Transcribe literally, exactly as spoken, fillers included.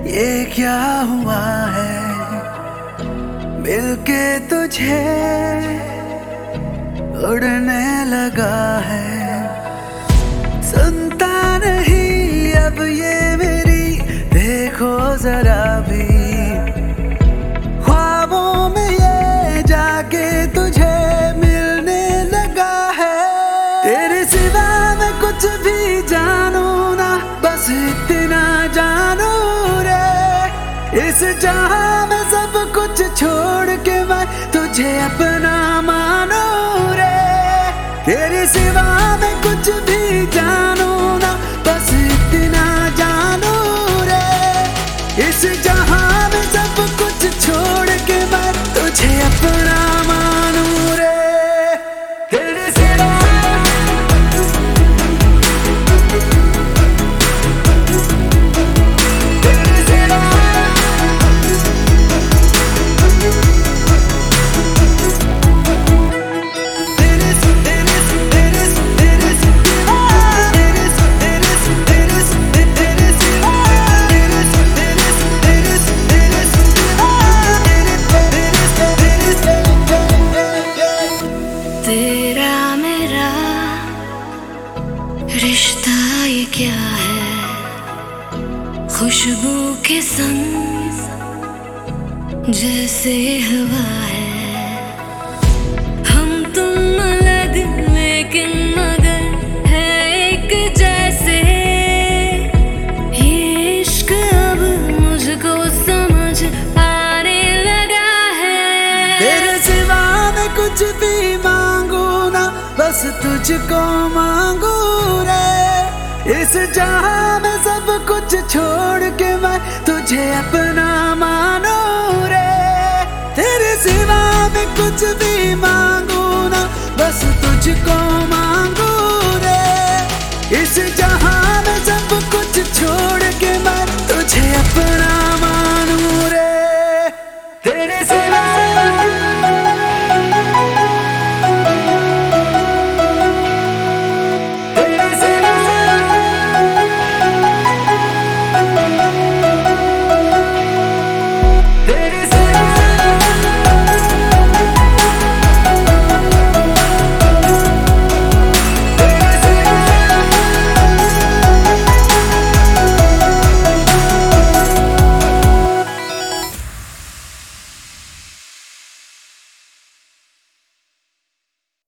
ये क्या हुआ है मिलके तुझे उड़ने लगा है। सुनता नहीं अब ये मेरी देखो जरा भी, ख्वाबों में ये जाके तुझे मिलने लगा है। तेरे सिवा मैं कुछ भी जानू ना, बस इतना जानू रे, इस जहां में सब कुछ छोड़ के मैं तुझे अपना मानू रे। तेरे सिवा मैं कुछ भी जानू ना, बस इतना जानू रे, इस जहां में सब कुछ छोड़ के मैं तुझे अपना मानू रे। तेरे सिवा तेरा मेरा रिश्ता ये क्या है, खुशबू के संग जैसे हवा है। हम तुम अलग लेकिन मगर है एक जैसे, ये इश्क अब मुझको समझ आने लगा है। तेरे सिवा मैं कुछ भी मांगू ना, बस तुझको मांगू रे, इस जहां में सब कुछ छोड़ के मैं तुझे अपना मानू रे। तेरे सिवा मैं कुछ भी मांगू ना, बस तुझको मांगू